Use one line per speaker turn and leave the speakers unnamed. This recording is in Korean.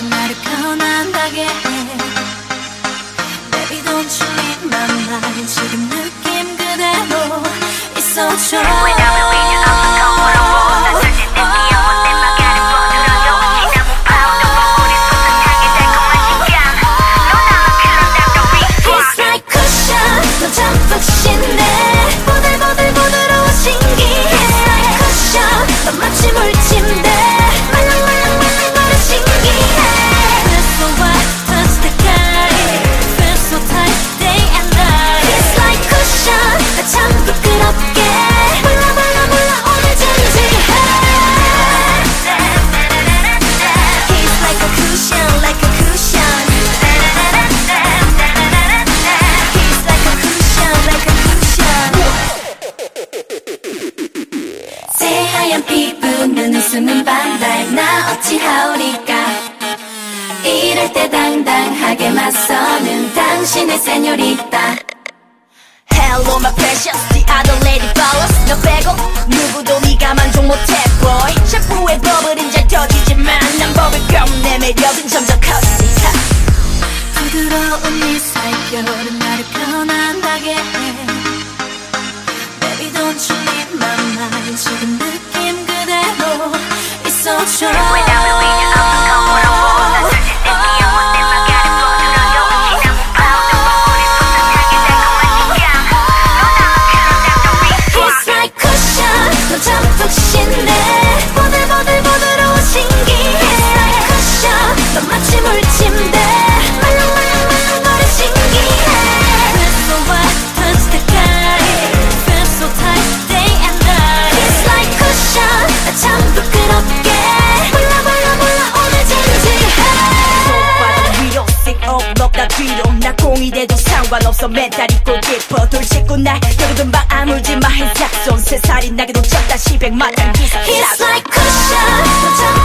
나를 편안하게 해. Baby don't you leave my mind. 지금 느낌 그대로 있어줘.
왜냐면 위는 없는 더 부러워. 난 사실 내 미움은 내 맘가를 뻗들어줘. 지나무 파우더와 우리 소소하게 달콤한 시간. 너 나만 그런다고 refund.
It's like cushion. 너 참 푹신해. 보들보들 부드러워 신기해. It's like cushion. 너 마치 물침대. 말랑말랑말랑 너를 신기해. Feels so hot, touch the sky. Feels so tight, day and night. It's like cushion. 나 참 부끄럽게. 몰라 오늘 진지해. He's like a cushion, like a cushion. He's like a cushion, like a cushion. 새하얀 피부, 눈을 숨은 반달. 나 어찌하오리까. 이럴 때 당당하게 맞서는 당신의 세뇨리따.
Hello my precious, the other lady follows. 너 빼고 누구도 네가 만족 못해 boy. 샴푸의 버블은 잘 터지지만 난 버블검 내 매력은 점점 커지니까.
부드러운 이 살결은 나를 편안하게 해. Baby don't you leave my mind. 지금 느낌 그대로 있어줘.
왜냐면 위는 없는 더 부러워. 난 사실 내 미움은 내 맘가를 뻗들어줘. 지나무 파우더와 우리 소소하게 달콤한 시간. 너 나만 그런다고 refund.
It's like cushion. 너 참 푹신해. 보들보들 부드러워 신기해. It's like cushion. 너 마치 물침대. 말랑말랑말랑 너를 신기해. Feels so hot, touch the sky. Feels so tight, day and night. It's like cushion. 나 참 부끄럽게. 몰라 오늘 진지해.
손바닥 위로 stick up 넉다 뒤로. 나 공이 돼도 상관없어. 멘탈이 꼭 깊어. 돌 씻고 날 너도 금방 아물지 마. 흰 삭손 새살이 나게도 적다시 100만 단 기사.
It's like cushion. 너 참